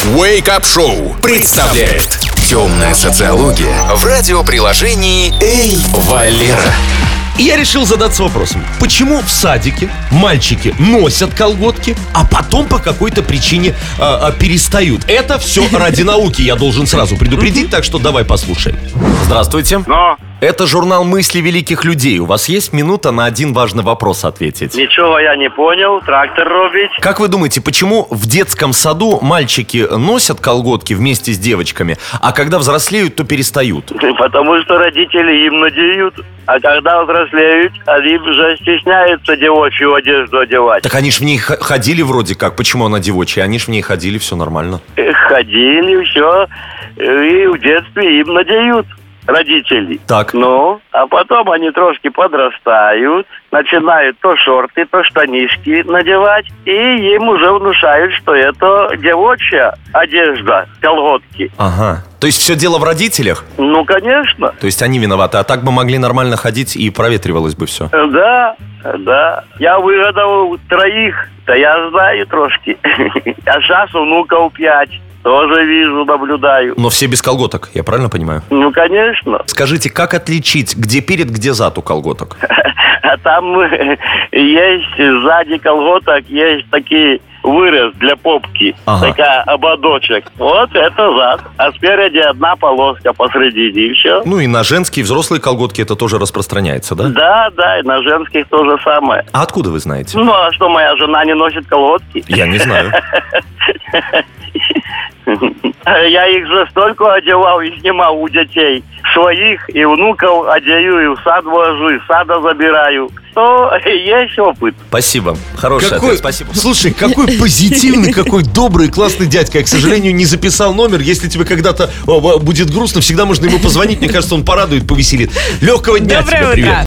Wake Up Show представляет темная социология в радиоприложении «Эй, Валера». И я решил задаться вопросом: почему в садике мальчики носят колготки, а потом по какой-то причине перестают? Это все ради науки, я должен сразу предупредить, так что давай послушаем. Здравствуйте. Но Это журнал «Мысли великих людей». У вас есть минута на один важный вопрос ответить? нічого я не понял, трактор робить. Как вы думаете, почему в детском саду мальчики носят колготки вместе с девочками, а когда взрослеют, то перестают? Потому что родители им надеют. А когда взрослеют, они уже стесняются девочью одежду одевать. Так они ж в ней ходили вроде как. Почему она девочья? Они ж в ней ходили, все нормально. Ходили, все. И в детстве им надеют родители. Так. Ну, а потом они трошки подрастают, начинают то шорты, то штанишки надевать, и им уже внушают, что это девочья одежда, колготки. Ага. То есть все дело в родителях? Ну, конечно. То есть они виноваты, а так бы могли нормально ходить и проветривалось бы все. Да, да. Я выгадал троих, да я знаю трошки. А сейчас внуков 5. Тоже вижу, наблюдаю. Но все без колготок, я правильно понимаю? Ну, конечно. Скажите, как отличить, где перед, где зад у колготок? А там есть сзади колготок, есть такие вырез для попки. Ага. Такая ободочек. Вот это зад. А спереди одна полоска посредине, и все. Ну и на женские взрослые колготки это тоже распространяется, да? Да, да, и на женских то же самое. А откуда вы знаете? Ну, а что, моя жена не носит колготки? Я не знаю. Я их же столько одевал и снимал у детей. Своих и внуков одею, и в сад вожу, и в сада забираю. То есть опыт. Спасибо. Хороший ответ, спасибо. Слушай, какой позитивный, какой добрый, классный дядька. Я, к сожалению, не записал номер. Если тебе когда-то будет грустно, всегда можно ему позвонить. Мне кажется, он порадует, повеселит. Легкого дня тебе, Доброе привет. утро.